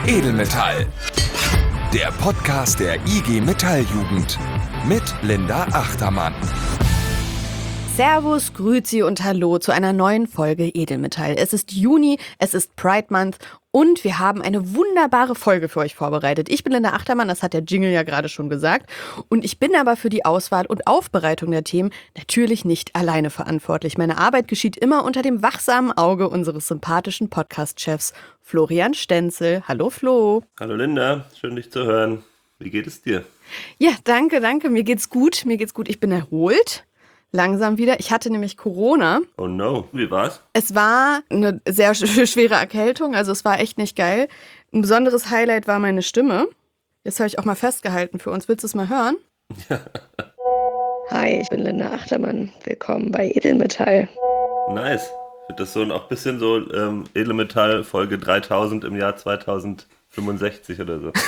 Edelmetall. Der Podcast der IG Metalljugend mit Linda Achtermann. Servus, Grüezi und Hallo zu einer neuen Folge Edelmetall. Es ist Juni, es ist Pride Month und wir haben eine wunderbare Folge für euch vorbereitet. Ich bin Linda Achtermann, das hat der Jingle ja gerade schon gesagt. Und ich bin aber für die Auswahl und Aufbereitung der Themen natürlich nicht alleine verantwortlich. Meine Arbeit geschieht immer unter dem wachsamen Auge unseres sympathischen Podcast-Chefs Florian Stenzel. Hallo Flo. Hallo Linda, schön dich zu hören. Wie geht es dir? Ja, danke. Mir geht's gut. Ich bin erholt. Langsam wieder. Ich hatte nämlich Corona. Oh no, wie war's? Es war eine sehr schwere Erkältung, also es war echt nicht geil. Ein besonderes Highlight war meine Stimme. Das habe ich auch mal festgehalten für uns. Willst du es mal hören? Ja. Hi, ich bin Linda Achtermann. Willkommen bei Edelmetall. Nice. Ich finde das so auch ein bisschen so Edelmetall Folge 3000 im Jahr 2065 oder so.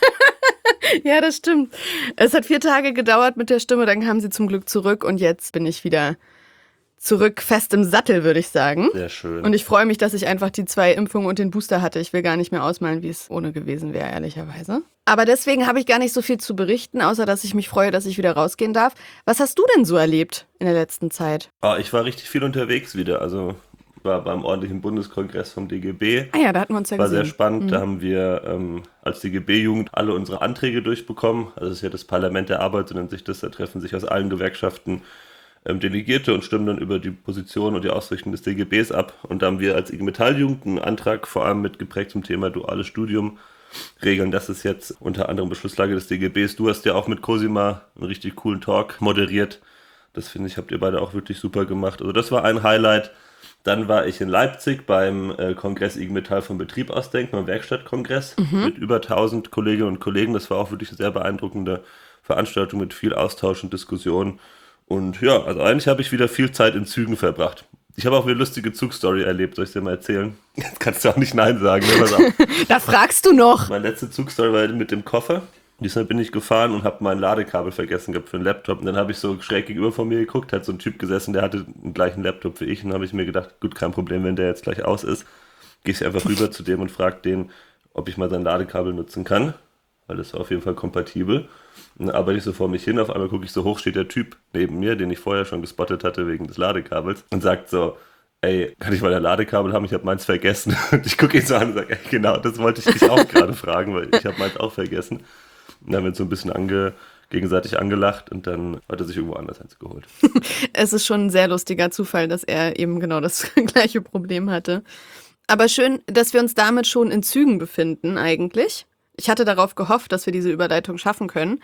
Ja, das stimmt. Es hat 4 Tage gedauert mit der Stimme, dann kam sie zum Glück zurück und jetzt bin ich wieder zurück fest im Sattel, würde ich sagen. Sehr schön. Und ich freue mich, dass ich einfach die 2 Impfungen und den Booster hatte. Ich will gar nicht mehr ausmalen, wie es ohne gewesen wäre, ehrlicherweise. Aber deswegen habe ich gar nicht so viel zu berichten, außer dass ich mich freue, dass ich wieder rausgehen darf. Was hast du denn so erlebt in der letzten Zeit? Ich war richtig viel unterwegs wieder, also war beim ordentlichen Bundeskongress vom DGB. Ah ja, da hatten wir uns ja gesehen. War sehr spannend, Da haben wir als DGB-Jugend alle unsere Anträge durchbekommen. Also es ist ja das Parlament der Arbeit, so nennt sich das, da treffen sich aus allen Gewerkschaften Delegierte und stimmen dann über die Position und die Ausrichtung des DGBs ab. Und da haben wir als IG Metalljugend einen Antrag vor allem mitgeprägt zum Thema duales Studium regeln. Das ist jetzt unter anderem Beschlusslage des DGBs. Du hast ja auch mit Cosima einen richtig coolen Talk moderiert. Das finde ich, habt ihr beide auch wirklich super gemacht. Also das war ein Highlight. Dann war ich in Leipzig beim Kongress IG Metall vom Betrieb ausdenken, beim Werkstattkongress mit über 1000 Kolleginnen und Kollegen. Das war auch wirklich eine sehr beeindruckende Veranstaltung mit viel Austausch und Diskussion. Und ja, also eigentlich habe ich wieder viel Zeit in Zügen verbracht. Ich habe auch eine lustige Zugstory erlebt, soll ich dir mal erzählen? Jetzt kannst du auch nicht Nein sagen. Ne? Pass auf. Da fragst du noch. Meine letzte Zugstory war mit dem Koffer. Diesmal bin ich gefahren und habe mein Ladekabel vergessen gehabt für den Laptop. Und dann habe ich so schräg gegenüber von mir geguckt, hat so ein Typ gesessen, der hatte den gleichen Laptop wie ich. Und dann habe ich mir gedacht, gut, kein Problem, wenn der jetzt gleich aus ist. Gehe ich einfach rüber zu dem und frage den, ob ich mal sein Ladekabel nutzen kann. Weil das war auf jeden Fall kompatibel. Und dann arbeite ich so vor mich hin, auf einmal gucke ich so hoch, steht der Typ neben mir, den ich vorher schon gespottet hatte wegen des Ladekabels. Und sagt so, ey, kann ich mal ein Ladekabel haben? Ich habe meins vergessen. Und ich gucke ihn so an und sage, ey, genau, das wollte ich dich auch gerade fragen, weil ich habe meins auch vergessen. Und dann haben wir uns so ein bisschen gegenseitig angelacht und dann hat er sich irgendwo anders eins geholt. Es ist schon ein sehr lustiger Zufall, dass er eben genau das gleiche Problem hatte. Aber schön, dass wir uns damit schon in Zügen befinden eigentlich. Ich hatte darauf gehofft, dass wir diese Überleitung schaffen können,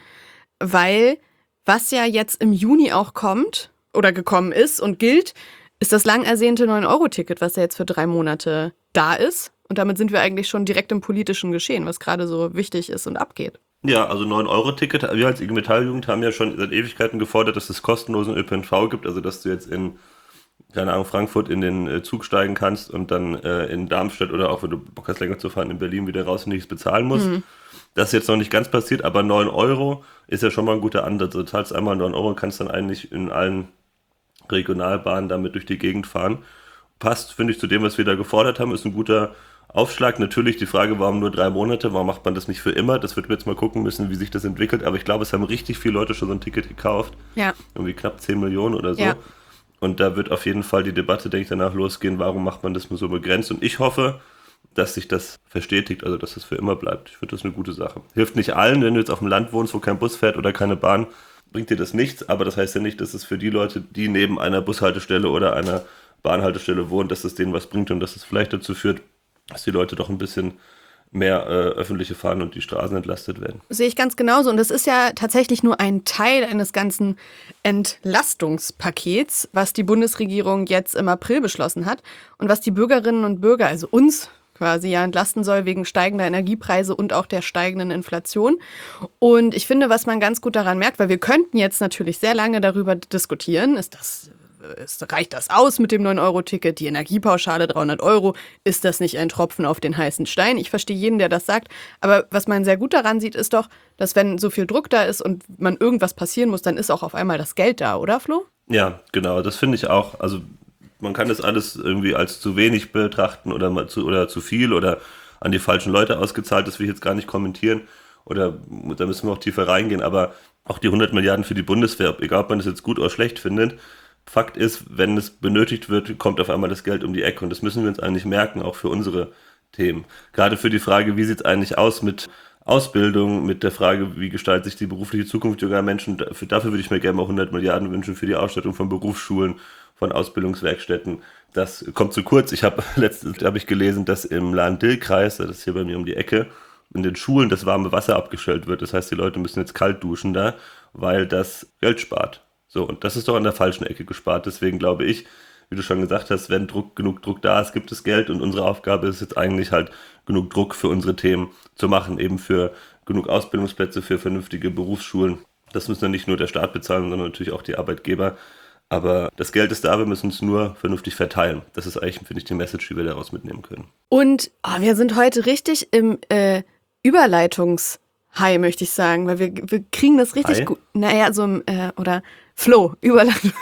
weil was ja jetzt im Juni auch kommt oder gekommen ist und gilt, ist das lang ersehnte 9-Euro-Ticket, was ja jetzt für 3 Monate da ist. Und damit sind wir eigentlich schon direkt im politischen Geschehen, was gerade so wichtig ist und abgeht. Ja, also 9-Euro-Ticket. Wir als IG Metalljugend haben ja schon seit Ewigkeiten gefordert, dass es kostenlosen ÖPNV gibt. Also dass du jetzt in, keine Ahnung, Frankfurt in den Zug steigen kannst und dann in Darmstadt oder auch, wenn du Bock hast, länger zu fahren, in Berlin wieder raus und nichts bezahlen musst. Das ist jetzt noch nicht ganz passiert, aber 9 Euro ist ja schon mal ein guter Ansatz. Du zahlst einmal 9 Euro und kannst dann eigentlich in allen Regionalbahnen damit durch die Gegend fahren. Passt, finde ich, zu dem, was wir da gefordert haben, ist ein guter Aufschlag. Natürlich die Frage, warum nur 3 Monate, warum macht man das nicht für immer? Das wird wir jetzt mal gucken müssen, wie sich das entwickelt. Aber ich glaube, es haben richtig viele Leute schon so ein Ticket gekauft. Ja. Irgendwie knapp 10 Millionen oder so. Ja. Und da wird auf jeden Fall die Debatte, denke ich, danach losgehen, warum macht man das nur so begrenzt? Und ich hoffe, dass sich das verstetigt, also dass das für immer bleibt. Ich finde das eine gute Sache. Hilft nicht allen, wenn du jetzt auf dem Land wohnst, wo kein Bus fährt oder keine Bahn, bringt dir das nichts. Aber das heißt ja nicht, dass es für die Leute, die neben einer Bushaltestelle oder einer Bahnhaltestelle wohnen, dass es denen was bringt und dass es vielleicht dazu führt, dass die Leute doch ein bisschen mehr öffentliche fahren und die Straßen entlastet werden. Sehe ich ganz genauso. Und das ist ja tatsächlich nur ein Teil eines ganzen Entlastungspakets, was die Bundesregierung jetzt im April beschlossen hat und was die Bürgerinnen und Bürger, also uns quasi ja entlasten soll wegen steigender Energiepreise und auch der steigenden Inflation. Und ich finde, was man ganz gut daran merkt, weil wir könnten jetzt natürlich sehr lange darüber diskutieren, reicht das aus mit dem 9-Euro-Ticket, die Energiepauschale 300 Euro, ist das nicht ein Tropfen auf den heißen Stein? Ich verstehe jeden, der das sagt, aber was man sehr gut daran sieht, ist doch, dass wenn so viel Druck da ist und man irgendwas passieren muss, dann ist auch auf einmal das Geld da, oder Flo? Ja, genau, das finde ich auch. Also man kann das alles irgendwie als zu wenig betrachten oder zu viel oder an die falschen Leute ausgezahlt, das will ich jetzt gar nicht kommentieren oder da müssen wir auch tiefer reingehen, aber auch die 100 Milliarden für die Bundeswehr, egal ob man das jetzt gut oder schlecht findet, Fakt ist, wenn es benötigt wird, kommt auf einmal das Geld um die Ecke und das müssen wir uns eigentlich merken, auch für unsere Themen. Gerade für die Frage, wie sieht es eigentlich aus mit Ausbildung, mit der Frage, wie gestaltet sich die berufliche Zukunft junger Menschen, dafür würde ich mir gerne mal 100 Milliarden wünschen für die Ausstattung von Berufsschulen, von Ausbildungswerkstätten. Das kommt zu kurz. Letztens habe ich gelesen, dass im Lahn-Dill-Kreis, das ist hier bei mir um die Ecke, in den Schulen das warme Wasser abgestellt wird. Das heißt, die Leute müssen jetzt kalt duschen da, weil das Geld spart. So, und das ist doch an der falschen Ecke gespart. Deswegen glaube ich, wie du schon gesagt hast, wenn genug Druck da ist, gibt es Geld. Und unsere Aufgabe ist jetzt eigentlich halt, genug Druck für unsere Themen zu machen, eben für genug Ausbildungsplätze, für vernünftige Berufsschulen. Das muss dann nicht nur der Staat bezahlen, sondern natürlich auch die Arbeitgeber. Aber das Geld ist da, wir müssen es nur vernünftig verteilen. Das ist eigentlich, finde ich, die Message, die wir daraus mitnehmen können. Und wir sind heute richtig im Überleitungs-High, möchte ich sagen, weil wir kriegen das richtig High? gut. Naja, so im, oder Flow, Überleitungs.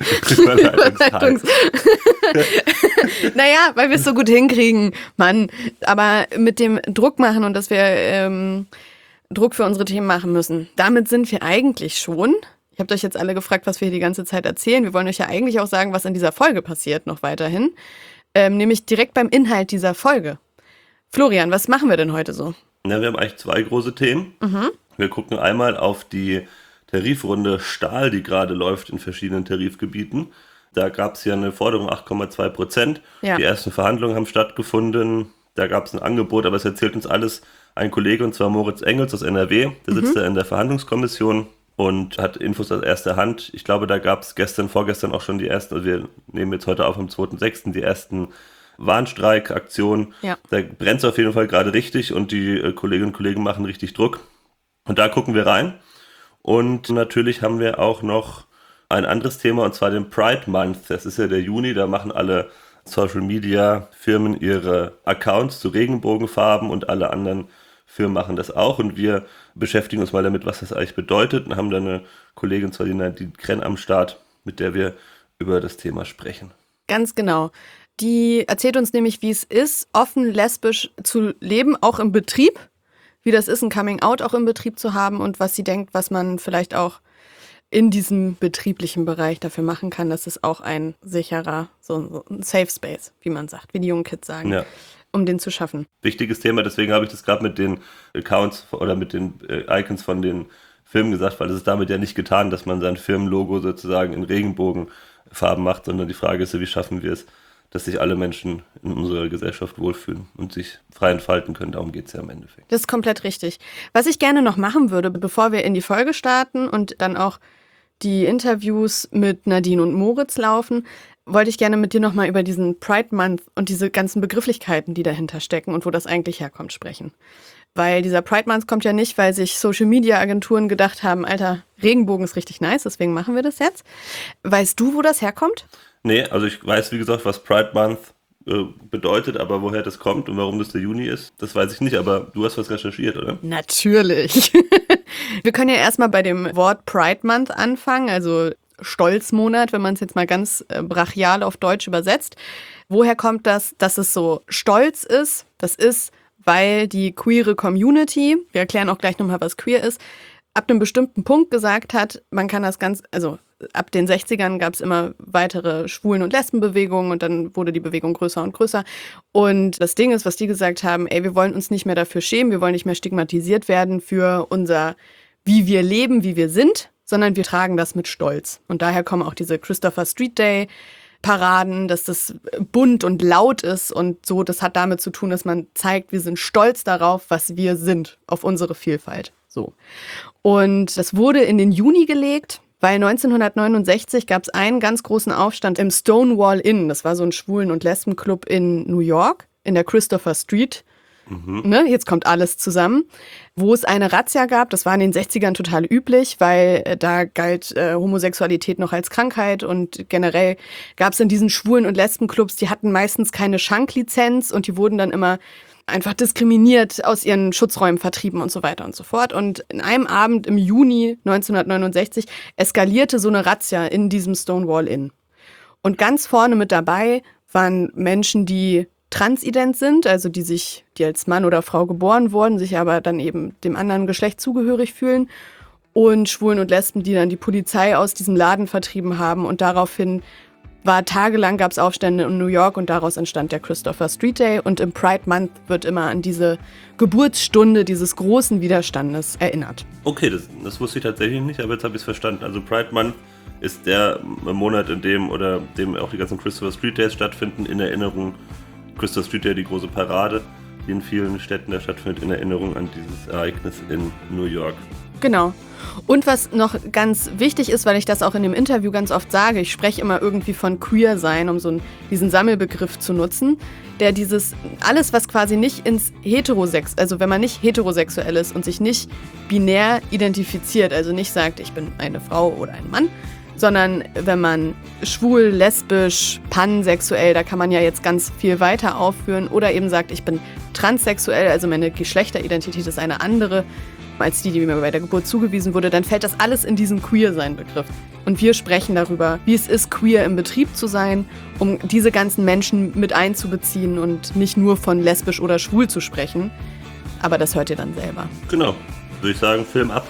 Naja, weil wir es so gut hinkriegen, Mann. Aber mit dem Druck machen und dass wir Druck für unsere Themen machen müssen, damit sind wir eigentlich schon. Ich habe euch jetzt alle gefragt, was wir hier die ganze Zeit erzählen. Wir wollen euch ja eigentlich auch sagen, was in dieser Folge passiert noch weiterhin. Nämlich direkt beim Inhalt dieser Folge. Florian, was machen wir denn heute so? Ja, wir haben eigentlich zwei große Themen. Wir gucken einmal auf die Tarifrunde Stahl, die gerade läuft in verschiedenen Tarifgebieten. Da gab es ja eine Forderung 8,2%. Ja. Die ersten Verhandlungen haben stattgefunden. Da gab es ein Angebot, aber es erzählt uns alles ein Kollege, und zwar Moritz Engels aus NRW. Der sitzt da in der Verhandlungskommission und hat Infos aus erster Hand. Ich glaube, da gab es vorgestern auch schon die ersten, also wir nehmen jetzt heute auf am 2.6. die ersten Warnstreikaktionen. Ja. Da brennt es auf jeden Fall gerade richtig und die Kolleginnen und Kollegen machen richtig Druck. Und da gucken wir rein. Und natürlich haben wir auch noch ein anderes Thema, und zwar den Pride Month. Das ist ja der Juni, da machen alle Social Media Firmen ihre Accounts zu Regenbogenfarben und alle anderen Firmen machen das auch. Und wir beschäftigen uns mal damit, was das eigentlich bedeutet, und haben da eine Kollegin, zwar die Nadine Krenn am Start, mit der wir über das Thema sprechen. Ganz genau. Die erzählt uns nämlich, wie es ist, offen lesbisch zu leben, auch im Betrieb. Wie das ist, ein Coming-out auch im Betrieb zu haben und was sie denkt, was man vielleicht auch in diesem betrieblichen Bereich dafür machen kann, dass es auch ein sicherer, so ein Safe Space, wie man sagt, wie die jungen Kids sagen, Ja. um den zu schaffen. Wichtiges Thema, deswegen habe ich das gerade mit den Accounts oder mit den Icons von den Firmen gesagt, weil es ist damit ja nicht getan, dass man sein Firmenlogo sozusagen in Regenbogenfarben macht, sondern die Frage ist ja, wie schaffen wir es, dass sich alle Menschen in unserer Gesellschaft wohlfühlen und sich frei entfalten können. Darum geht es ja im Endeffekt. Das ist komplett richtig. Was ich gerne noch machen würde, bevor wir in die Folge starten und dann auch die Interviews mit Nadine und Moritz laufen, wollte ich gerne mit dir nochmal über diesen Pride Month und diese ganzen Begrifflichkeiten, die dahinter stecken und wo das eigentlich herkommt, sprechen. Weil dieser Pride Month kommt ja nicht, weil sich Social-Media-Agenturen gedacht haben, Alter, Regenbogen ist richtig nice, deswegen machen wir das jetzt. Weißt du, wo das herkommt? Nee, also ich weiß, wie gesagt, was Pride Month bedeutet, aber woher das kommt und warum das der Juni ist, das weiß ich nicht, aber du hast was recherchiert, oder? Natürlich. Wir können ja erstmal bei dem Wort Pride Month anfangen, also Stolzmonat, wenn man es jetzt mal ganz brachial auf Deutsch übersetzt. Woher kommt das, dass es so stolz ist? Das ist, weil die queere Community, wir erklären auch gleich nochmal, was queer ist, ab einem bestimmten Punkt gesagt hat, man kann das ganz, also ab den 60ern gab es immer weitere Schwulen- und Lesbenbewegungen und dann wurde die Bewegung größer und größer. Und das Ding ist, was die gesagt haben, ey, wir wollen uns nicht mehr dafür schämen, wir wollen nicht mehr stigmatisiert werden für unser, wie wir leben, wie wir sind, sondern wir tragen das mit Stolz. Und daher kommen auch diese Christopher Street Day Paraden, dass das bunt und laut ist und so. Das hat damit zu tun, dass man zeigt, wir sind stolz darauf, was wir sind, auf unsere Vielfalt. So. Und das wurde in den Juni gelegt, weil 1969 gab es einen ganz großen Aufstand im Stonewall Inn. Das war so ein Schwulen- und Lesbenclub in New York, in der Christopher Street. Ne, jetzt kommt alles zusammen. Wo es eine Razzia gab, das war in den 60ern total üblich, weil da galt Homosexualität noch als Krankheit und generell gab es in diesen Schwulen- und Lesbenclubs, die hatten meistens keine Schanklizenz und die wurden dann immer einfach diskriminiert, aus ihren Schutzräumen vertrieben und so weiter und so fort. Und in einem Abend im Juni 1969 eskalierte so eine Razzia in diesem Stonewall Inn. Und ganz vorne mit dabei waren Menschen, die transident sind, also die als Mann oder Frau geboren wurden, sich aber dann eben dem anderen Geschlecht zugehörig fühlen. Und Schwulen und Lesben, die dann die Polizei aus diesem Laden vertrieben haben. Und daraufhin tagelang gab es Aufstände in New York und daraus entstand der Christopher Street Day. Und im Pride Month wird immer an diese Geburtsstunde dieses großen Widerstandes erinnert. Okay, das wusste ich tatsächlich nicht, aber jetzt habe ich es verstanden. Also Pride Month ist der Monat, in dem auch die ganzen Christopher Street Days stattfinden, in Erinnerung, Christopher Street Day, die große Parade, die in vielen Städten da stattfindet, in Erinnerung an dieses Ereignis in New York. Genau. Und was noch ganz wichtig ist, weil ich das auch in dem Interview ganz oft sage, ich spreche immer irgendwie von queer sein, um diesen Sammelbegriff zu nutzen, der alles, was quasi nicht also wenn man nicht heterosexuell ist und sich nicht binär identifiziert, also nicht sagt, ich bin eine Frau oder ein Mann, sondern wenn man schwul, lesbisch, pansexuell, da kann man ja jetzt ganz viel weiter aufführen, oder eben sagt, ich bin transsexuell, also meine Geschlechteridentität ist eine andere als die mir bei der Geburt zugewiesen wurde, dann fällt das alles in diesen Queer-Sein-Begriff. Und wir sprechen darüber, wie es ist, queer im Betrieb zu sein, um diese ganzen Menschen mit einzubeziehen und nicht nur von lesbisch oder schwul zu sprechen. Aber das hört ihr dann selber. Genau, würde ich sagen, Film ab.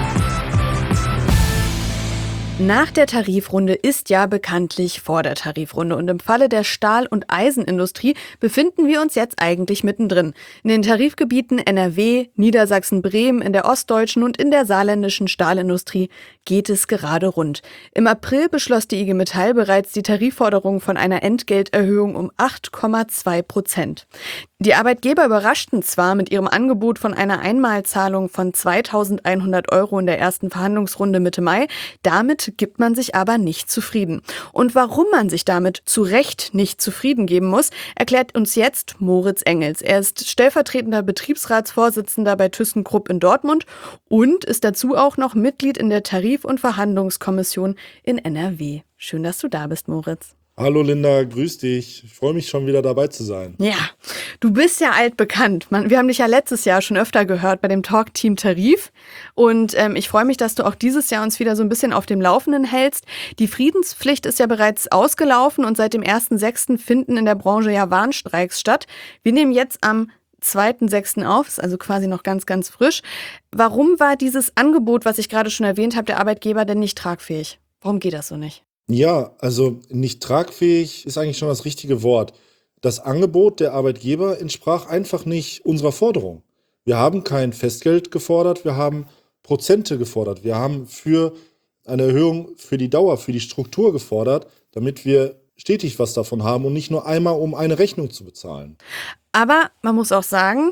Nach der Tarifrunde ist ja bekanntlich vor der Tarifrunde und im Falle der Stahl- und Eisenindustrie befinden wir uns jetzt eigentlich mittendrin. In den Tarifgebieten NRW, Niedersachsen, Bremen, in der ostdeutschen und in der saarländischen Stahlindustrie geht es gerade rund. Im April beschloss die IG Metall bereits die Tarifforderung von einer Entgelterhöhung um 8,2%. Die Arbeitgeber überraschten zwar mit ihrem Angebot von einer Einmalzahlung von 2.100 € in der ersten Verhandlungsrunde Mitte Mai. Damit gibt man sich aber nicht zufrieden. Und warum man sich damit zu Recht nicht zufrieden geben muss, erklärt uns jetzt Moritz Engels. Er ist stellvertretender Betriebsratsvorsitzender bei ThyssenKrupp in Dortmund und ist dazu auch noch Mitglied in der Tarif- und Verhandlungskommission in NRW. Schön, dass du da bist, Moritz. Hallo Linda, grüß dich. Ich freue mich schon wieder dabei zu sein. Ja, du bist ja altbekannt. Wir haben dich ja letztes Jahr schon öfter gehört bei dem Talk Team Tarif. Und ich freue mich, dass du auch dieses Jahr uns wieder so ein bisschen auf dem Laufenden hältst. Die Friedenspflicht ist ja bereits ausgelaufen und seit dem 1.6. finden in der Branche ja Warnstreiks statt. Wir nehmen jetzt am 2.6. auf, ist also quasi noch ganz, ganz frisch. Warum war dieses Angebot, was ich gerade schon erwähnt habe, der Arbeitgeber denn nicht tragfähig? Warum geht das so nicht? Ja, also nicht tragfähig ist eigentlich schon das richtige Wort. Das Angebot der Arbeitgeber entsprach einfach nicht unserer Forderung. Wir haben kein Festgeld gefordert, wir haben Prozente gefordert. Wir haben für eine Erhöhung für die Dauer, für die Struktur gefordert, damit wir stetig was davon haben und nicht nur einmal, um eine Rechnung zu bezahlen. Aber man muss auch sagen,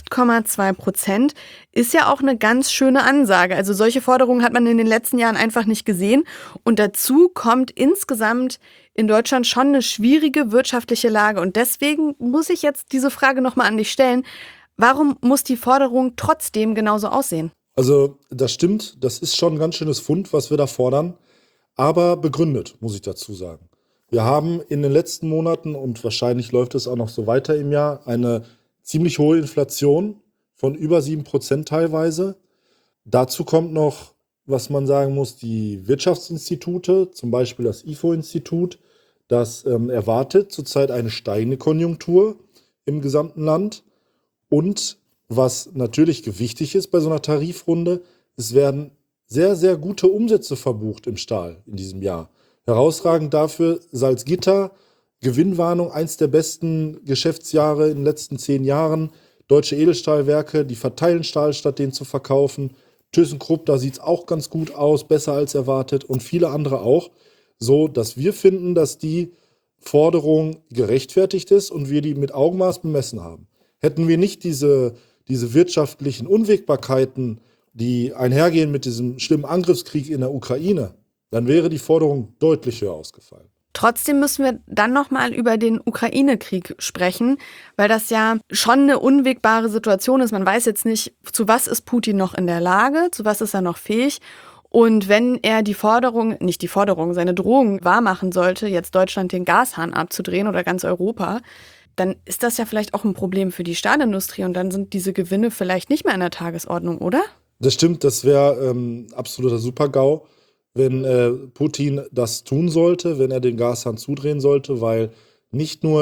8,2% ist ja auch eine ganz schöne Ansage. Also solche Forderungen hat man in den letzten Jahren einfach nicht gesehen. Und dazu kommt insgesamt in Deutschland schon eine schwierige wirtschaftliche Lage. Und deswegen muss ich jetzt diese Frage nochmal an dich stellen. Warum muss die Forderung trotzdem genauso aussehen? Also das stimmt, das ist schon ein ganz schönes Fund, was wir da fordern. Aber begründet, muss ich dazu sagen. Wir haben in den letzten Monaten, und wahrscheinlich läuft es auch noch so weiter im Jahr, eine ziemlich hohe Inflation von über 7% teilweise. Dazu kommt noch, was man sagen muss, die Wirtschaftsinstitute, zum Beispiel das IFO-Institut, das erwartet zurzeit eine steigende Konjunktur im gesamten Land. Und was natürlich gewichtig ist bei so einer Tarifrunde, es werden sehr, sehr gute Umsätze verbucht im Stahl in diesem Jahr. Herausragend dafür Salzgitter, Gewinnwarnung, eins der besten Geschäftsjahre in den letzten 10 Jahren. Deutsche Edelstahlwerke, die verteilen Stahl, statt den zu verkaufen. ThyssenKrupp, da sieht es auch ganz gut aus, besser als erwartet. Und viele andere auch. So, dass wir finden, dass die Forderung gerechtfertigt ist und wir die mit Augenmaß bemessen haben. Hätten wir nicht diese wirtschaftlichen Unwägbarkeiten, die einhergehen mit diesem schlimmen Angriffskrieg in der Ukraine, dann wäre die Forderung deutlich höher ausgefallen. Trotzdem müssen wir dann nochmal über den Ukraine-Krieg sprechen, weil das ja schon eine unwägbare Situation ist. Man weiß jetzt nicht, zu was ist Putin noch in der Lage, zu was ist er noch fähig. Und wenn er seine Drohung wahrmachen sollte, jetzt Deutschland den Gashahn abzudrehen oder ganz Europa, dann ist das ja vielleicht auch ein Problem für die Stahlindustrie und dann sind diese Gewinne vielleicht nicht mehr an der Tagesordnung, oder? Das stimmt, das wäre absoluter Super-GAU, wenn Putin das tun sollte, wenn er den Gashahn zudrehen sollte, weil nicht nur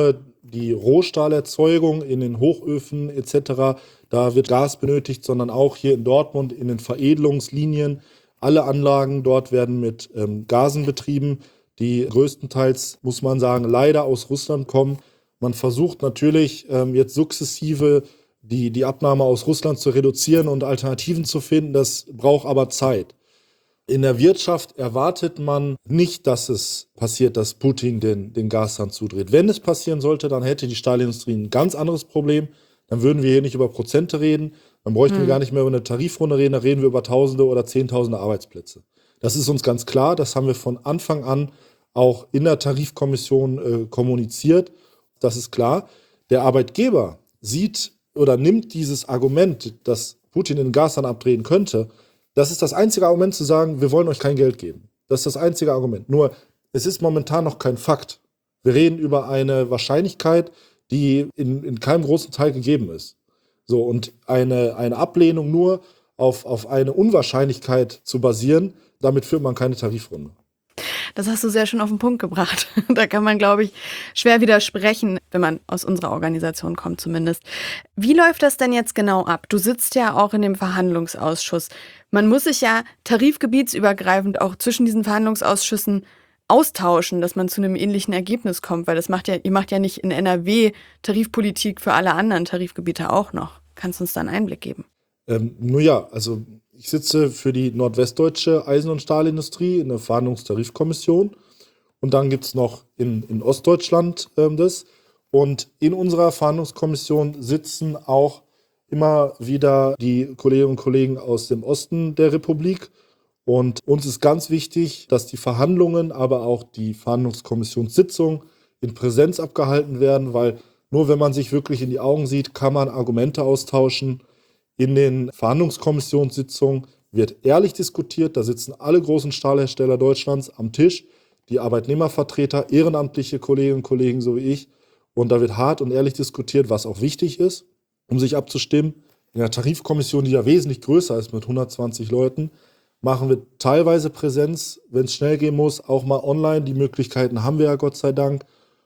die Rohstahlerzeugung in den Hochöfen etc., da wird Gas benötigt, sondern auch hier in Dortmund in den Veredelungslinien. Alle Anlagen dort werden mit Gasen betrieben, die größtenteils, muss man sagen, leider aus Russland kommen. Man versucht natürlich jetzt sukzessive die Abnahme aus Russland zu reduzieren und Alternativen zu finden. Das braucht aber Zeit. In der Wirtschaft erwartet man nicht, dass es passiert, dass Putin den Gashahn zudreht. Wenn es passieren sollte, dann hätte die Stahlindustrie ein ganz anderes Problem. Dann würden wir hier nicht über Prozente reden. Dann bräuchten wir gar nicht mehr über eine Tarifrunde reden. Dann reden wir über Tausende oder Zehntausende Arbeitsplätze. Das ist uns ganz klar. Das haben wir von Anfang an auch in der Tarifkommission kommuniziert. Das ist klar. Der Arbeitgeber sieht oder nimmt dieses Argument, dass Putin den Gashahn abdrehen könnte. Das ist das einzige Argument zu sagen, wir wollen euch kein Geld geben. Das ist das einzige Argument. Nur, es ist momentan noch kein Fakt. Wir reden über eine Wahrscheinlichkeit, die in keinem großen Teil gegeben ist. So, und eine Ablehnung nur auf eine Unwahrscheinlichkeit zu basieren, damit führt man keine Tarifrunde. Das hast du sehr schön auf den Punkt gebracht. Da kann man, glaube ich, schwer widersprechen, wenn man aus unserer Organisation kommt zumindest. Wie läuft das denn jetzt genau ab? Du sitzt ja auch in dem Verhandlungsausschuss. Man muss sich ja tarifgebietsübergreifend auch zwischen diesen Verhandlungsausschüssen austauschen, dass man zu einem ähnlichen Ergebnis kommt, weil ihr macht ja nicht in NRW Tarifpolitik für alle anderen Tarifgebiete auch noch. Kannst du uns da einen Einblick geben? Nur ja, also ich sitze für die nordwestdeutsche Eisen- und Stahlindustrie in der Verhandlungstarifkommission und dann gibt es noch in Ostdeutschland das. Und in unserer Verhandlungskommission sitzen auch immer wieder die Kolleginnen und Kollegen aus dem Osten der Republik. Und uns ist ganz wichtig, dass die Verhandlungen, aber auch die Verhandlungskommissionssitzungen in Präsenz abgehalten werden, weil nur wenn man sich wirklich in die Augen sieht, kann man Argumente austauschen. In den Verhandlungskommissionssitzungen wird ehrlich diskutiert. Da sitzen alle großen Stahlhersteller Deutschlands am Tisch, die Arbeitnehmervertreter, ehrenamtliche Kolleginnen und Kollegen, so wie ich. Und da wird hart und ehrlich diskutiert, was auch wichtig ist, um sich abzustimmen. In der Tarifkommission, die ja wesentlich größer ist mit 120 Leuten, machen wir teilweise Präsenz, wenn es schnell gehen muss, auch mal online. Die Möglichkeiten haben wir ja Gott sei Dank.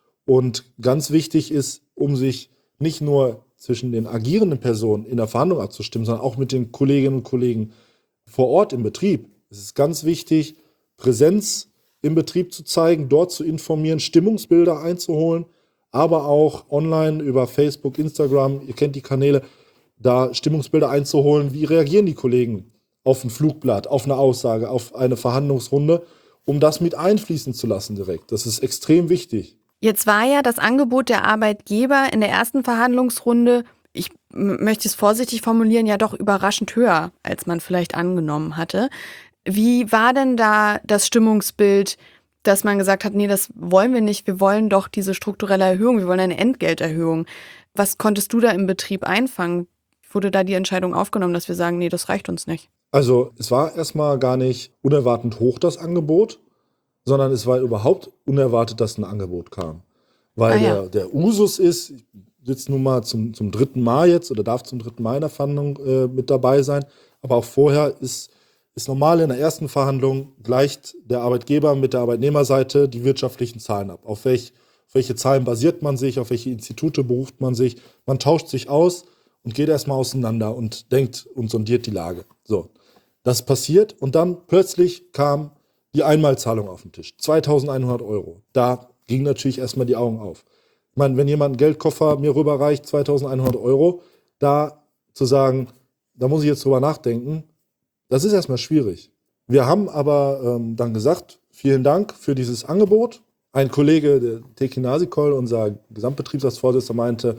Und ganz wichtig ist, um sich nicht nur zwischen den agierenden Personen in der Verhandlung abzustimmen, sondern auch mit den Kolleginnen und Kollegen vor Ort im Betrieb. Es ist ganz wichtig, Präsenz im Betrieb zu zeigen, dort zu informieren, Stimmungsbilder einzuholen, aber auch online über Facebook, Instagram, ihr kennt die Kanäle, da Stimmungsbilder einzuholen. Wie reagieren die Kollegen auf ein Flugblatt, auf eine Aussage, auf eine Verhandlungsrunde, um das mit einfließen zu lassen direkt. Das ist extrem wichtig. Jetzt war ja das Angebot der Arbeitgeber in der ersten Verhandlungsrunde, ich möchte es vorsichtig formulieren, ja doch überraschend höher, als man vielleicht angenommen hatte. Wie war denn da das Stimmungsbild, dass man gesagt hat, nee, das wollen wir nicht, wir wollen doch diese strukturelle Erhöhung, wir wollen eine Entgelterhöhung. Was konntest du da im Betrieb einfangen? Wurde da die Entscheidung aufgenommen, dass wir sagen, nee, das reicht uns nicht? Also es war erstmal gar nicht unerwartend hoch, das Angebot, sondern es war überhaupt unerwartet, dass ein Angebot kam. Weil der Usus ist, ich sitze nun mal zum dritten Mal jetzt oder darf zum dritten Mal in der Verhandlung mit dabei sein, aber auch vorher ist normal in der ersten Verhandlung gleicht der Arbeitgeber mit der Arbeitnehmerseite die wirtschaftlichen Zahlen ab. Auf welche Zahlen basiert man sich, auf welche Institute beruft man sich, man tauscht sich aus und geht erstmal auseinander und denkt und sondiert die Lage. So, das passiert und dann plötzlich kam die Einmalzahlung auf den Tisch, 2.100 €. Da gingen natürlich erstmal die Augen auf. Ich meine, wenn jemand einen Geldkoffer mir rüberreicht, 2.100 €, da zu sagen, da muss ich jetzt drüber nachdenken, das ist erstmal schwierig. Wir haben aber dann gesagt, vielen Dank für dieses Angebot. Ein Kollege, der Teki Nasikol, unser Gesamtbetriebsratsvorsitzender, meinte,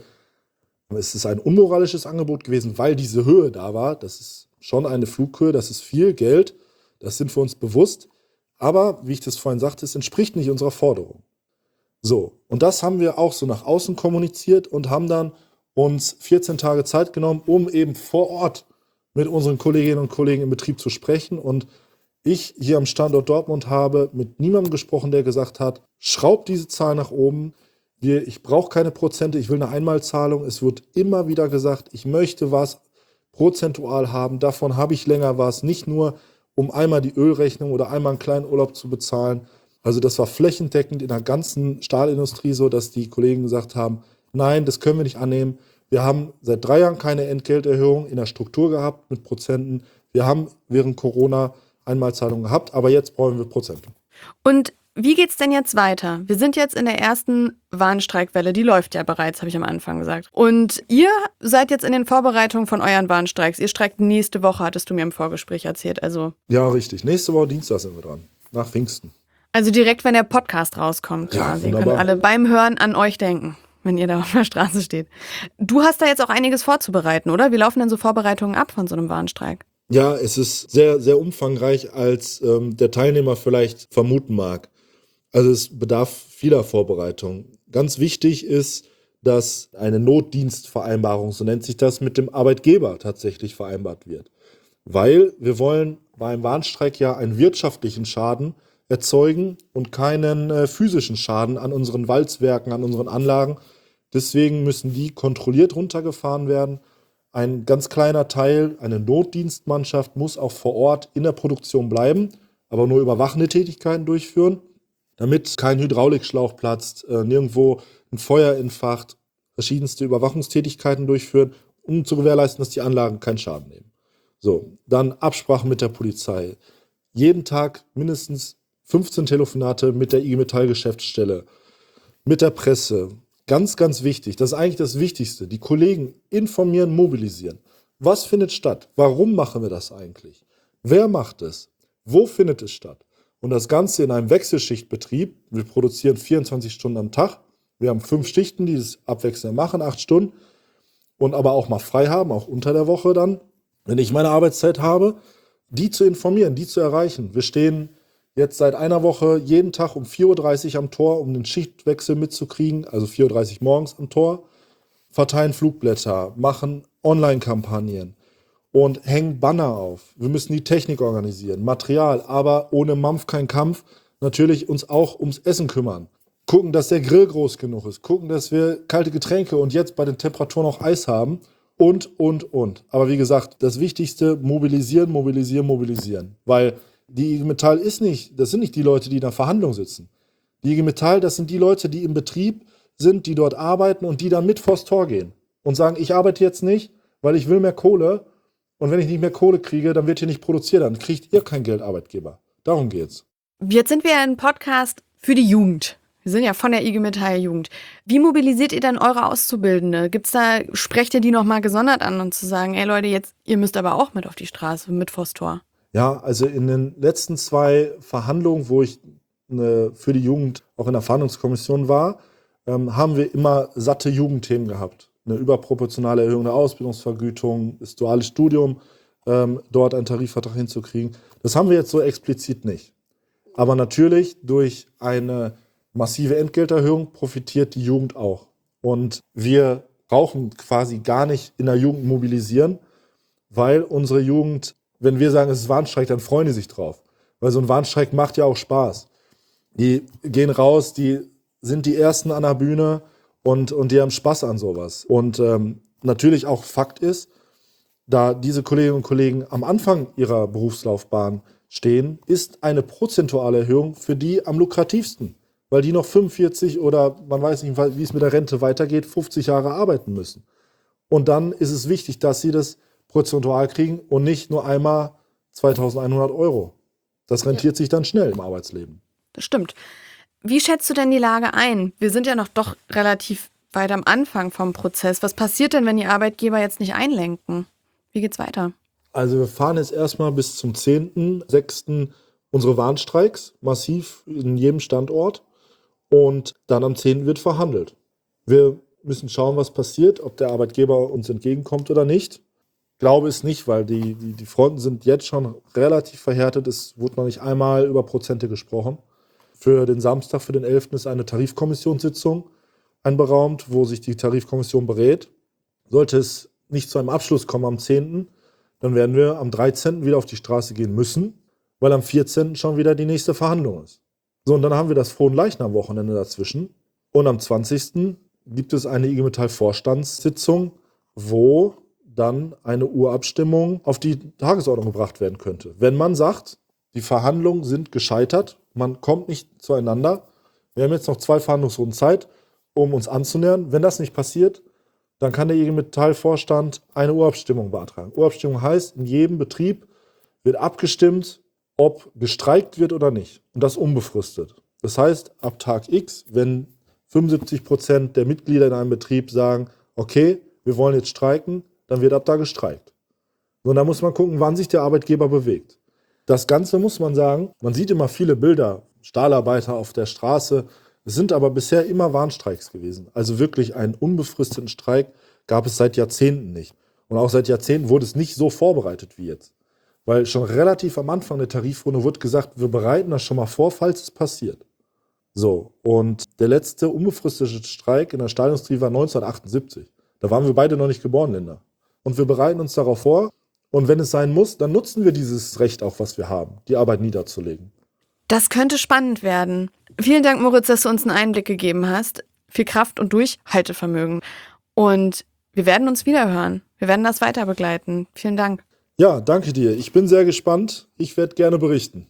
es ist ein unmoralisches Angebot gewesen, weil diese Höhe da war. Das ist schon eine Flughöhe, das ist viel Geld, das sind wir uns bewusst. Aber, wie ich das vorhin sagte, es entspricht nicht unserer Forderung. So, und das haben wir auch so nach außen kommuniziert und haben dann uns 14 Tage Zeit genommen, um eben vor Ort mit unseren Kolleginnen und Kollegen im Betrieb zu sprechen. Und ich hier am Standort Dortmund habe mit niemandem gesprochen, der gesagt hat, schraubt diese Zahl nach oben. Ich brauche keine Prozente, ich will eine Einmalzahlung. Es wird immer wieder gesagt, ich möchte was prozentual haben, davon habe ich länger was, nicht nur um einmal die Ölrechnung oder einmal einen kleinen Urlaub zu bezahlen. Also das war flächendeckend in der ganzen Stahlindustrie so, dass die Kollegen gesagt haben, nein, das können wir nicht annehmen. Wir haben seit 3 Jahren keine Entgelterhöhung in der Struktur gehabt mit Prozenten. Wir haben während Corona Einmalzahlungen gehabt, aber jetzt brauchen wir Prozente. Und wie geht's denn jetzt weiter? Wir sind jetzt in der ersten Warnstreikwelle, die läuft ja bereits, habe ich am Anfang gesagt. Und ihr seid jetzt in den Vorbereitungen von euren Warnstreiks. Ihr streikt nächste Woche, hattest du mir im Vorgespräch erzählt. Ja, richtig. Nächste Woche Dienstag sind wir dran, nach Pfingsten. Also direkt, wenn der Podcast rauskommt. Ja, quasi. wunderbar. Können alle beim Hören an euch denken, wenn ihr da auf der Straße steht. Du hast da jetzt auch einiges vorzubereiten, oder? Wie laufen denn so Vorbereitungen ab von so einem Warnstreik? Ja, es ist sehr, sehr umfangreich, als der Teilnehmer vielleicht vermuten mag. Also es bedarf vieler Vorbereitung. Ganz wichtig ist, dass eine Notdienstvereinbarung, so nennt sich das, mit dem Arbeitgeber tatsächlich vereinbart wird. Weil wir wollen beim Warnstreik ja einen wirtschaftlichen Schaden erzeugen und keinen physischen Schaden an unseren Walzwerken, an unseren Anlagen. Deswegen müssen die kontrolliert runtergefahren werden. Ein ganz kleiner Teil, eine Notdienstmannschaft, muss auch vor Ort in der Produktion bleiben, aber nur überwachende Tätigkeiten durchführen, damit kein Hydraulikschlauch platzt, nirgendwo ein Feuer entfacht, verschiedenste Überwachungstätigkeiten durchführen, um zu gewährleisten, dass die Anlagen keinen Schaden nehmen. So, dann Absprache mit der Polizei. Jeden Tag mindestens 15 Telefonate mit der IG Metall Geschäftsstelle, mit der Presse. Ganz, ganz wichtig, das ist eigentlich das Wichtigste. Die Kollegen informieren, mobilisieren. Was findet statt? Warum machen wir das eigentlich? Wer macht es? Wo findet es statt? Und das Ganze in einem Wechselschichtbetrieb. Wir produzieren 24 Stunden am Tag. Wir haben 5 Schichten, die das abwechselnd machen, 8 Stunden. Und aber auch mal frei haben, auch unter der Woche dann, wenn ich meine Arbeitszeit habe, die zu informieren, die zu erreichen. Wir stehen jetzt seit einer Woche jeden Tag um 4.30 Uhr am Tor, um den Schichtwechsel mitzukriegen, also 4.30 Uhr morgens am Tor, verteilen Flugblätter, machen Online-Kampagnen und hängen Banner auf. Wir müssen die Technik organisieren, Material, aber ohne Mampf kein Kampf. Natürlich uns auch ums Essen kümmern. Gucken, dass der Grill groß genug ist. Gucken, dass wir kalte Getränke und jetzt bei den Temperaturen auch Eis haben. Und. Aber wie gesagt, das Wichtigste, mobilisieren, mobilisieren, mobilisieren. Weil die IG Metall das sind nicht die Leute, die in der Verhandlung sitzen. Die IG Metall, das sind die Leute, die im Betrieb sind, die dort arbeiten und die dann mit vors Tor gehen und sagen, ich arbeite jetzt nicht, weil ich will mehr Kohle. Und wenn ich nicht mehr Kohle kriege, dann wird hier nicht produziert. Dann kriegt ihr kein Geld, Arbeitgeber. Darum geht's. Jetzt sind wir ja ein Podcast für die Jugend. Wir sind ja von der IG Metall Jugend. Wie mobilisiert ihr dann eure Auszubildende? Sprecht ihr die nochmal gesondert an und zu sagen, ey Leute, jetzt, ihr müsst aber auch mit auf die Straße, mit vors Tor? Ja, also in den letzten 2 Verhandlungen, wo ich für die Jugend auch in der Verhandlungskommission war, haben wir immer satte Jugendthemen gehabt. Eine überproportionale Erhöhung der Ausbildungsvergütung, das duale Studium, dort einen Tarifvertrag hinzukriegen. Das haben wir jetzt so explizit nicht. Aber natürlich durch eine massive Entgelterhöhung profitiert die Jugend auch. Und wir brauchen quasi gar nicht in der Jugend mobilisieren, weil unsere Jugend, wenn wir sagen, es ist Warnstreik, dann freuen die sich drauf. Weil so ein Warnstreik macht ja auch Spaß. Die gehen raus, die sind die Ersten an der Bühne und die haben Spaß an sowas. Und natürlich auch Fakt ist, da diese Kolleginnen und Kollegen am Anfang ihrer Berufslaufbahn stehen, ist eine prozentuale Erhöhung für die am lukrativsten. Weil die noch 45 oder man weiß nicht, wie es mit der Rente weitergeht, 50 Jahre arbeiten müssen. Und dann ist es wichtig, dass sie das prozentual kriegen und nicht nur einmal 2.100 €. Das rentiert sich dann schnell im Arbeitsleben. Das stimmt. Wie schätzt du denn die Lage ein? Wir sind ja noch doch relativ weit am Anfang vom Prozess. Was passiert denn, wenn die Arbeitgeber jetzt nicht einlenken? Wie geht's weiter? Also wir fahren jetzt erstmal bis zum 10.06. unsere Warnstreiks, massiv in jedem Standort. Und dann am 10. wird verhandelt. Wir müssen schauen, was passiert, ob der Arbeitgeber uns entgegenkommt oder nicht. Ich glaube es nicht, weil die Fronten sind jetzt schon relativ verhärtet. Es wurde noch nicht einmal über Prozente gesprochen. Für den Samstag, für den 11. ist eine Tarifkommissionssitzung einberaumt, wo sich die Tarifkommission berät. Sollte es nicht zu einem Abschluss kommen am 10., dann werden wir am 13. wieder auf die Straße gehen müssen, weil am 14. schon wieder die nächste Verhandlung ist. So, und dann haben wir das Fronleichnam-Wochenende dazwischen. Und am 20. gibt es eine IG Metall Vorstandssitzung, wo dann eine Urabstimmung auf die Tagesordnung gebracht werden könnte. Wenn man sagt, die Verhandlungen sind gescheitert, man kommt nicht zueinander, wir haben jetzt noch 2 Verhandlungsrunden Zeit, um uns anzunähern. Wenn das nicht passiert, dann kann der IG Metall-Vorstand eine Urabstimmung beantragen. Urabstimmung heißt, in jedem Betrieb wird abgestimmt, ob gestreikt wird oder nicht. Und das unbefristet. Das heißt, ab Tag X, wenn 75% der Mitglieder in einem Betrieb sagen, okay, wir wollen jetzt streiken, dann wird ab da gestreikt. Und da muss man gucken, wann sich der Arbeitgeber bewegt. Das Ganze muss man sagen, man sieht immer viele Bilder, Stahlarbeiter auf der Straße. Es sind aber bisher immer Warnstreiks gewesen. Also wirklich einen unbefristeten Streik gab es seit Jahrzehnten nicht. Und auch seit Jahrzehnten wurde es nicht so vorbereitet wie jetzt. Weil schon relativ am Anfang der Tarifrunde wurde gesagt, wir bereiten das schon mal vor, falls es passiert. So, und der letzte unbefristete Streik in der Stahlindustrie war 1978. Da waren wir beide noch nicht geboren, Linda. Und wir bereiten uns darauf vor. Und wenn es sein muss, dann nutzen wir dieses Recht auch, was wir haben, die Arbeit niederzulegen. Das könnte spannend werden. Vielen Dank, Moritz, dass du uns einen Einblick gegeben hast. Viel Kraft und Durchhaltevermögen. Und wir werden uns wieder hören. Wir werden das weiter begleiten. Vielen Dank. Ja, danke dir. Ich bin sehr gespannt. Ich werde gerne berichten.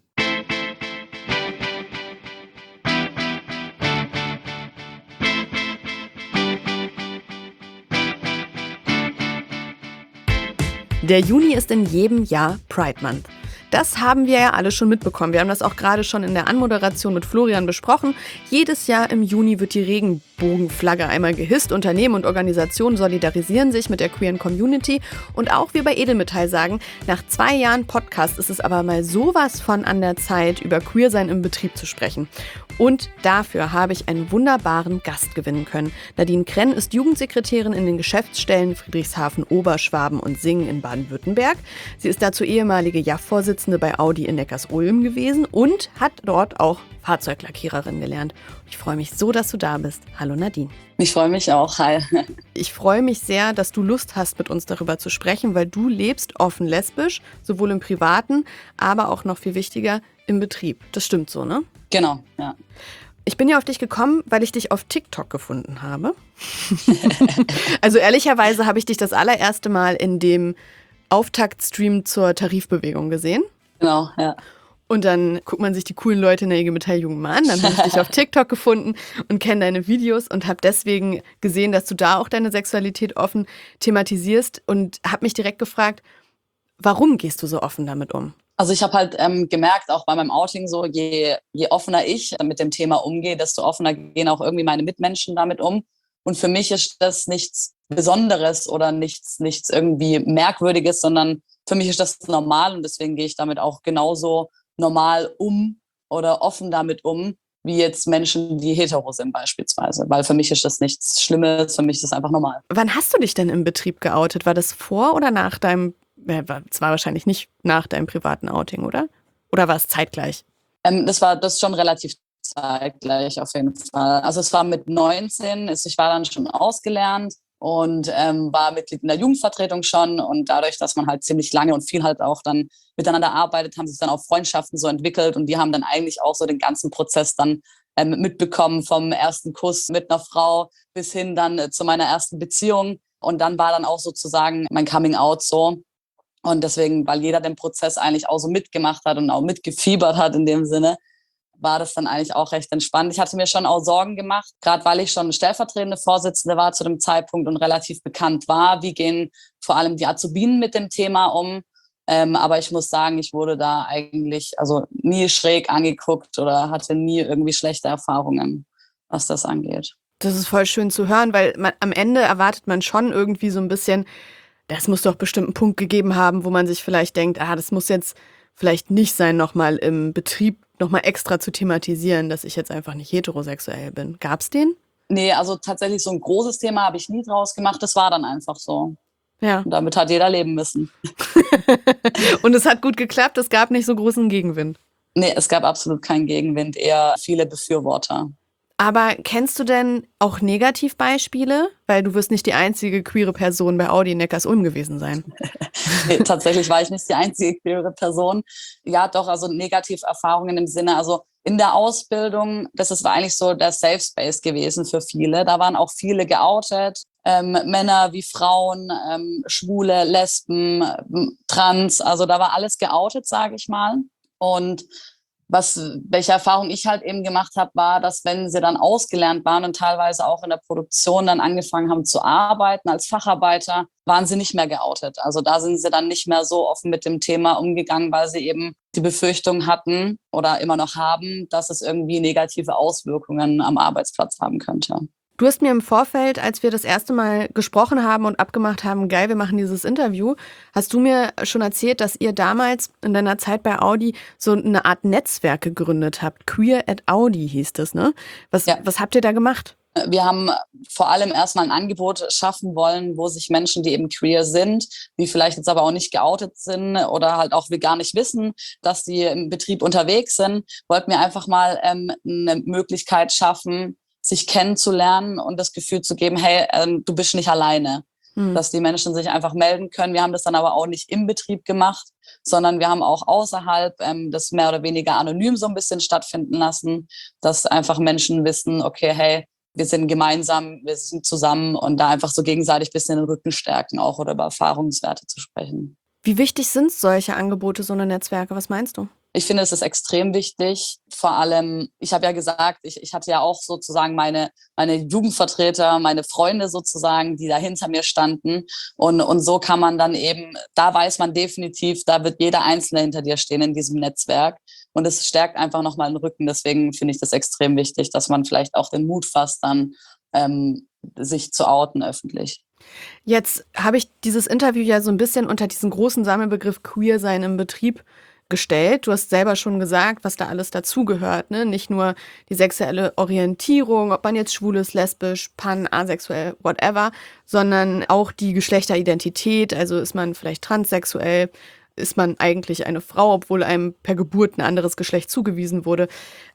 Der Juni ist in jedem Jahr Pride Month. Das haben wir ja alle schon mitbekommen. Wir haben das auch gerade schon in der Anmoderation mit Florian besprochen. Jedes Jahr im Juni wird die Regenbogenflagge einmal gehisst. Unternehmen und Organisationen solidarisieren sich mit der queeren Community. Und auch wir bei Edelmetall sagen, nach 2 Jahren Podcast ist es aber mal sowas von an der Zeit, über Queersein im Betrieb zu sprechen. Und dafür habe ich einen wunderbaren Gast gewinnen können. Nadine Krenn ist Jugendsekretärin in den Geschäftsstellen Friedrichshafen, Oberschwaben und Singen in Baden-Württemberg. Sie ist dazu ehemalige JAF-Vorsitzende bei Audi in Neckarsulm gewesen und hat dort auch Fahrzeuglackiererin gelernt. Ich freue mich so, dass du da bist. Hallo Nadine. Ich freue mich auch. Hi. Ich freue mich sehr, dass du Lust hast, mit uns darüber zu sprechen, weil du lebst offen lesbisch, sowohl im Privaten, aber auch noch viel wichtiger im Betrieb. Das stimmt so, ne? Genau, ja. Ich bin ja auf dich gekommen, weil ich dich auf TikTok gefunden habe. Also ehrlicherweise habe ich dich das allererste Mal in dem Auftaktstream zur Tarifbewegung gesehen. Genau, ja. Und dann guckt man sich die coolen Leute in der IG Metall-Jugend mal an. Dann habe ich dich auf TikTok gefunden und kenne deine Videos und habe deswegen gesehen, dass du da auch deine Sexualität offen thematisierst und habe mich direkt gefragt, warum gehst du so offen damit um? Also ich habe halt gemerkt, auch bei meinem Outing so, je offener ich mit dem Thema umgehe, desto offener gehen auch irgendwie meine Mitmenschen damit um. Und für mich ist das nichts Besonderes oder nichts irgendwie Merkwürdiges, sondern für mich ist das normal und deswegen gehe ich damit auch genauso normal um oder offen damit um, wie jetzt Menschen, die hetero sind beispielsweise. Weil für mich ist das nichts Schlimmes, für mich ist das einfach normal. Wann hast du dich denn im Betrieb geoutet? War das vor oder nach deinem, es war wahrscheinlich nicht nach deinem privaten Outing, oder? Oder war es zeitgleich? Das schon relativ zeitgleich auf jeden Fall. Also es war mit 19, ich war dann schon ausgelernt und war Mitglied in der Jugendvertretung schon und dadurch, dass man halt ziemlich lange und viel halt auch dann miteinander arbeitet, haben sich dann auch Freundschaften so entwickelt und die haben dann eigentlich auch so den ganzen Prozess dann mitbekommen, vom ersten Kuss mit einer Frau bis hin dann zu meiner ersten Beziehung und dann war dann auch sozusagen mein Coming Out so und deswegen, weil jeder den Prozess eigentlich auch so mitgemacht hat und auch mitgefiebert hat in dem Sinne, war das dann eigentlich auch recht entspannt. Ich hatte mir schon auch Sorgen gemacht, gerade weil ich schon stellvertretende Vorsitzende war zu dem Zeitpunkt und relativ bekannt war. Wie gehen vor allem die Azubinen mit dem Thema um? Aber ich muss sagen, ich wurde da eigentlich nie schräg angeguckt oder hatte nie irgendwie schlechte Erfahrungen, was das angeht. Das ist voll schön zu hören, weil am Ende erwartet man schon irgendwie so ein bisschen, das muss doch bestimmt einen Punkt gegeben haben, wo man sich vielleicht denkt, das muss jetzt vielleicht nicht sein, nochmal im Betrieb nochmal extra zu thematisieren, dass ich jetzt einfach nicht heterosexuell bin. Gab's den? Nee, also tatsächlich so ein großes Thema habe ich nie draus gemacht. Das war dann einfach so. Ja. Und damit hat jeder leben müssen. Und es hat gut geklappt, es gab nicht so großen Gegenwind. Nee, es gab absolut keinen Gegenwind, eher viele Befürworter. Aber kennst du denn auch Negativbeispiele? Weil du wirst nicht die einzige queere Person bei Audi in Neckarsulm gewesen sein. Nee, tatsächlich war ich nicht die einzige queere Person. Ja, doch, also Negativerfahrungen im Sinne, also in der Ausbildung, war eigentlich so der Safe Space gewesen für viele. Da waren auch viele geoutet, Männer wie Frauen, Schwule, Lesben, Trans, also da war alles geoutet, sage ich mal. Und Welche Erfahrung ich halt eben gemacht habe, war, dass wenn sie dann ausgelernt waren und teilweise auch in der Produktion dann angefangen haben zu arbeiten als Facharbeiter, waren sie nicht mehr geoutet. Also da sind sie dann nicht mehr so offen mit dem Thema umgegangen, weil sie eben die Befürchtung hatten oder immer noch haben, dass es irgendwie negative Auswirkungen am Arbeitsplatz haben könnte. Du hast mir im Vorfeld, als wir das erste Mal gesprochen haben und abgemacht haben, geil, wir machen dieses Interview, hast du mir schon erzählt, dass ihr damals in deiner Zeit bei Audi so eine Art Netzwerk gegründet habt. Queer at Audi hieß das, ne? Was habt ihr da gemacht? Wir haben vor allem erstmal ein Angebot schaffen wollen, wo sich Menschen, die eben queer sind, die vielleicht jetzt aber auch nicht geoutet sind oder halt auch wir gar nicht wissen, dass die im Betrieb unterwegs sind, wollten wir einfach mal eine Möglichkeit schaffen, sich kennenzulernen und das Gefühl zu geben, hey, du bist nicht alleine. Dass die Menschen sich einfach melden können. Wir haben das dann aber auch nicht im Betrieb gemacht, sondern wir haben auch außerhalb das mehr oder weniger anonym so ein bisschen stattfinden lassen, dass einfach Menschen wissen, okay, hey, wir sind gemeinsam, wir sind zusammen und da einfach so gegenseitig ein bisschen den Rücken stärken auch oder über Erfahrungswerte zu sprechen. Wie wichtig sind solche Angebote, so eine Netzwerke? Was meinst du? Ich finde, es ist extrem wichtig. Vor allem, ich habe ja gesagt, ich hatte ja auch sozusagen meine Jugendvertreter, meine Freunde sozusagen, die da hinter mir standen. Und so kann man dann eben, da weiß man definitiv, da wird jeder Einzelne hinter dir stehen in diesem Netzwerk. Und es stärkt einfach nochmal den Rücken. Deswegen finde ich das extrem wichtig, dass man vielleicht auch den Mut fasst, dann sich zu outen öffentlich. Jetzt habe ich dieses Interview ja so ein bisschen unter diesen großen Sammelbegriff Queer sein im Betrieb gestellt. Du hast selber schon gesagt, was da alles dazugehört, ne? Nicht nur die sexuelle Orientierung, ob man jetzt schwul ist, lesbisch, pan, asexuell, whatever, sondern auch die Geschlechteridentität, also ist man vielleicht transsexuell, ist man eigentlich eine Frau, obwohl einem per Geburt ein anderes Geschlecht zugewiesen wurde.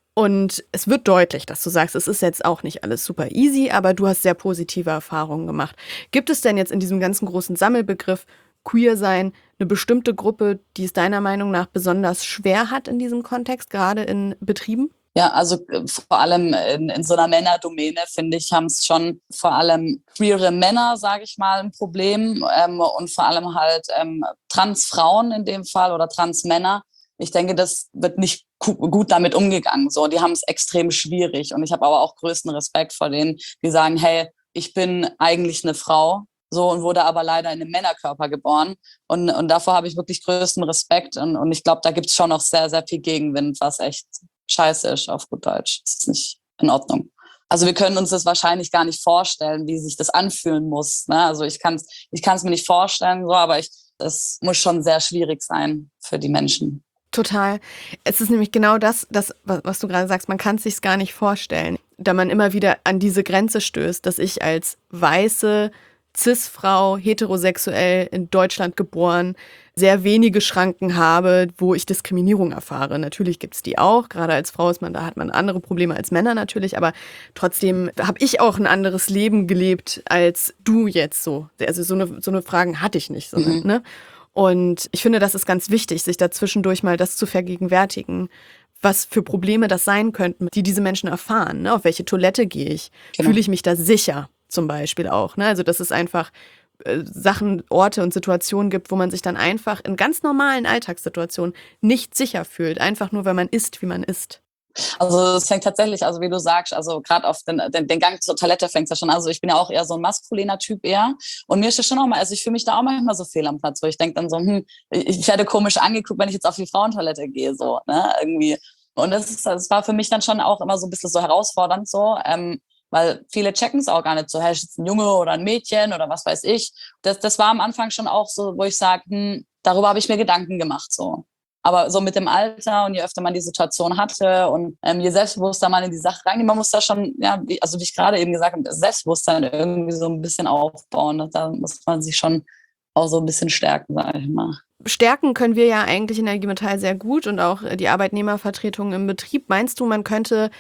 Und es wird deutlich, dass du sagst, es ist jetzt auch nicht alles super easy, aber du hast sehr positive Erfahrungen gemacht. Gibt es denn jetzt in diesem ganzen großen Sammelbegriff Queer sein eine bestimmte Gruppe, die es deiner Meinung nach besonders schwer hat in diesem Kontext, gerade in Betrieben? Ja, also vor allem in so einer Männerdomäne, finde ich, haben es schon vor allem queere Männer, sage ich mal, ein Problem und vor allem halt Transfrauen in dem Fall oder Transmänner. Ich denke, das wird nicht gut damit umgegangen. So, die haben es extrem schwierig und ich habe aber auch größten Respekt vor denen, die sagen, hey, ich bin eigentlich eine Frau. So, und wurde aber leider in einem Männerkörper geboren. Und davor habe ich wirklich größten Respekt. Und ich glaube, da gibt es schon noch sehr, sehr viel Gegenwind, was echt scheiße ist, auf gut Deutsch. Das ist nicht in Ordnung. Also wir können uns das wahrscheinlich gar nicht vorstellen, wie sich das anfühlen muss. Ne? Also ich kann es mir nicht vorstellen, so, aber es muss schon sehr schwierig sein für die Menschen. Total. Es ist nämlich genau das, was du gerade sagst, man kann es sich gar nicht vorstellen, da man immer wieder an diese Grenze stößt, dass ich als weiße Cis-Frau, heterosexuell, in Deutschland geboren, sehr wenige Schranken habe, wo ich Diskriminierung erfahre. Natürlich gibt es die auch, gerade als Frau da hat man andere Probleme als Männer natürlich, aber trotzdem habe ich auch ein anderes Leben gelebt als du jetzt so. Also so eine Fragen hatte ich nicht. Ne? Und ich finde, das ist ganz wichtig, sich da zwischendurch mal das zu vergegenwärtigen, was für Probleme das sein könnten, die diese Menschen erfahren. Ne? Auf welche Toilette gehe ich? Genau. Fühle ich mich da sicher? Zum Beispiel auch. Ne? Also dass es einfach Sachen, Orte und Situationen gibt, wo man sich dann einfach in ganz normalen Alltagssituationen nicht sicher fühlt. Einfach nur, weil man ist, wie man ist. Also es fängt tatsächlich, also wie du sagst, also gerade auf den Gang zur Toilette fängt es ja schon an. Also ich bin ja auch eher so ein maskuliner Typ eher. Und mir ist es schon auch mal, also ich fühle mich da auch manchmal so fehl am Platz, wo ich denke dann so, ich werde komisch angeguckt, wenn ich jetzt auf die Frauentoilette gehe, so, ne, irgendwie. Und das war für mich dann schon auch immer so ein bisschen so herausfordernd, so, weil viele checken es auch gar nicht so, hey, ist jetzt ein Junge oder ein Mädchen oder was weiß ich. Das war am Anfang schon auch so, wo ich sage, darüber habe ich mir Gedanken gemacht, so. Aber so mit dem Alter und je öfter man die Situation hatte und je selbstbewusster man in die Sache reingeht, man muss da schon, ja, wie ich gerade eben gesagt habe, Selbstbewusstsein irgendwie so ein bisschen aufbauen. Da muss man sich schon auch so ein bisschen stärken, sage ich mal. Stärken können wir ja eigentlich in der IG Metall sehr gut und auch die Arbeitnehmervertretung im Betrieb. Meinst du, man könnte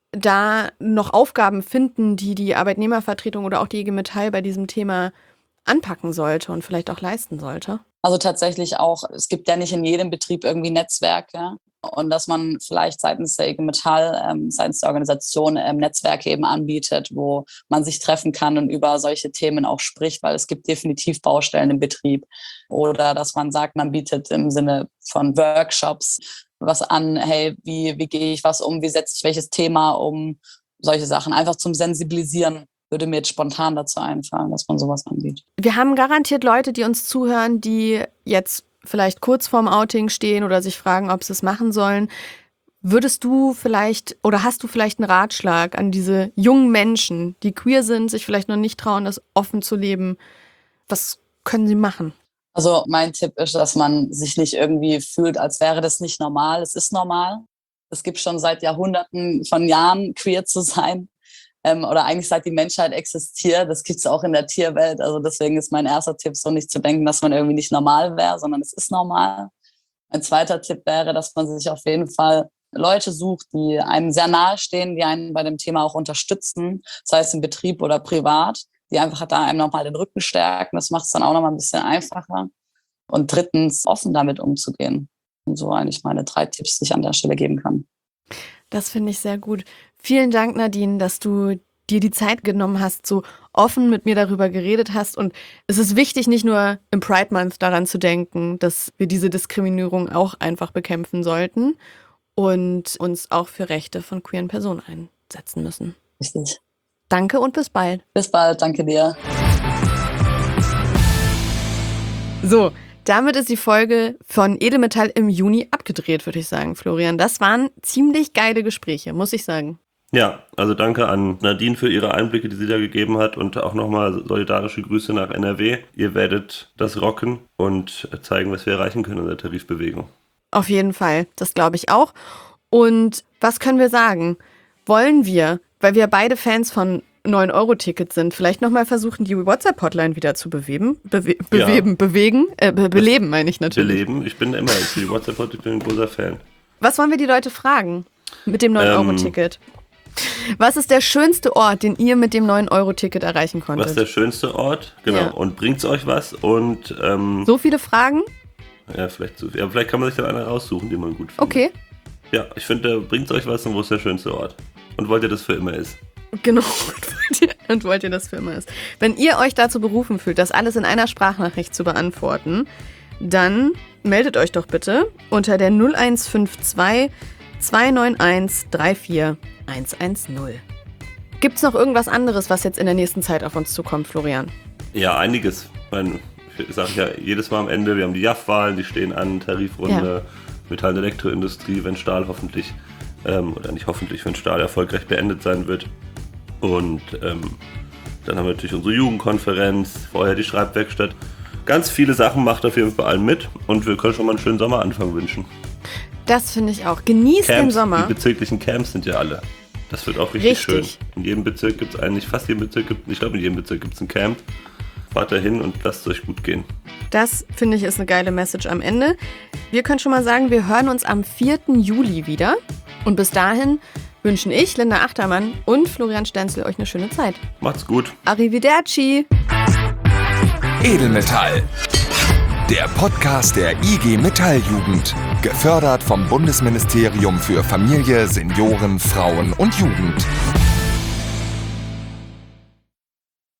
da noch Aufgaben finden, die die Arbeitnehmervertretung oder auch die IG Metall bei diesem Thema anpacken sollte und vielleicht auch leisten sollte? Also tatsächlich auch, es gibt ja nicht in jedem Betrieb irgendwie Netzwerke. und dass man vielleicht seitens der IG Metall, seitens der Organisation Netzwerke eben anbietet, wo man sich treffen kann und über solche Themen auch spricht, weil es gibt definitiv Baustellen im Betrieb. Oder dass man sagt, man bietet im Sinne von Workshops was an, hey, wie gehe ich was um, wie setze ich welches Thema um, solche Sachen. Einfach zum Sensibilisieren würde mir jetzt spontan dazu einfallen, dass man sowas anbietet. Wir haben garantiert Leute, die uns zuhören, die jetzt vielleicht kurz vorm Outing stehen oder sich fragen, ob sie es machen sollen. Würdest du vielleicht oder hast du vielleicht einen Ratschlag an diese jungen Menschen, die queer sind, sich vielleicht noch nicht trauen, das offen zu leben? Was können sie machen? Also mein Tipp ist, dass man sich nicht irgendwie fühlt, als wäre das nicht normal. Es ist normal. Es gibt schon seit Jahrhunderten von Jahren, queer zu sein. Oder eigentlich seit die Menschheit existiert. Das gibt es auch in der Tierwelt. Also deswegen ist mein erster Tipp, so nicht zu denken, dass man irgendwie nicht normal wäre, sondern es ist normal. Ein zweiter Tipp wäre, dass man sich auf jeden Fall Leute sucht, die einem sehr nahe stehen, die einen bei dem Thema auch unterstützen, sei es im Betrieb oder privat, die einfach da einem nochmal den Rücken stärken. Das macht es dann auch nochmal ein bisschen einfacher. Und drittens, offen damit umzugehen. Und so eigentlich meine 3 Tipps, die ich an der Stelle geben kann. Das finde ich sehr gut. Vielen Dank, Nadine, dass du dir die Zeit genommen hast, so offen mit mir darüber geredet hast. Und es ist wichtig, nicht nur im Pride Month daran zu denken, dass wir diese Diskriminierung auch einfach bekämpfen sollten und uns auch für Rechte von queeren Personen einsetzen müssen. Richtig. Danke und bis bald. Bis bald, danke dir. So, damit ist die Folge von Edelmetall im Juni abgedreht, würde ich sagen, Florian. Das waren ziemlich geile Gespräche, muss ich sagen. Ja, also danke an Nadine für ihre Einblicke, die sie da gegeben hat und auch nochmal solidarische Grüße nach NRW. Ihr werdet das rocken und zeigen, was wir erreichen können in der Tarifbewegung. Auf jeden Fall, das glaube ich auch. Und was können wir sagen? Wollen wir, weil wir beide Fans von 9-Euro-Tickets sind, vielleicht nochmal versuchen, die WhatsApp-Hotline wieder zu beleben, meine ich natürlich. Beleben, ich bin immer für die WhatsApp-Hotline, ich bin ein großer Fan. Was wollen wir die Leute fragen mit dem 9-Euro-Ticket? Was ist der schönste Ort, den ihr mit dem 9-Euro-Ticket erreichen konntet? Was ist der schönste Ort? Genau. Ja. Und bringt's euch was? Und so viele Fragen? Ja, vielleicht kann man sich dann eine raussuchen, die man gut findet. Okay. Ja, ich finde, bringt's euch was und wo ist der schönste Ort? Und wollt ihr das für immer ist? Genau. Und wollt ihr das für immer ist? Wenn ihr euch dazu berufen fühlt, das alles in einer Sprachnachricht zu beantworten, dann meldet euch doch bitte unter der 0152 291 34110. Gibt's noch irgendwas anderes, was jetzt in der nächsten Zeit auf uns zukommt, Florian? Ja, einiges. Ich sage ja jedes Mal am Ende, wir haben die JAF-Wahlen, die stehen an, Tarifrunde, Metall- und Elektroindustrie, wenn Stahl hoffentlich, oder nicht hoffentlich, wenn Stahl erfolgreich beendet sein wird. Und dann haben wir natürlich unsere Jugendkonferenz, vorher die Schreibwerkstatt. Ganz viele Sachen, macht auf jeden Fall bei allen mit und wir können schon mal einen schönen Sommeranfang wünschen. Das finde ich auch. Genießt den Sommer. Die bezirklichen Camps sind ja alle. Das wird auch richtig schön. In jedem Bezirk gibt es eigentlich, fast jedem Bezirk ich glaube in jedem Bezirk gibt es ein Camp. Fahrt dahin und lasst es euch gut gehen. Das, finde ich, ist eine geile Message am Ende. Wir können schon mal sagen, wir hören uns am 4. Juli wieder. Und bis dahin wünschen ich, Linda Achtermann und Florian Stenzel euch eine schöne Zeit. Macht's gut. Arrivederci. Edelmetall. Der Podcast der IG Metalljugend. Gefördert vom Bundesministerium für Familie, Senioren, Frauen und Jugend.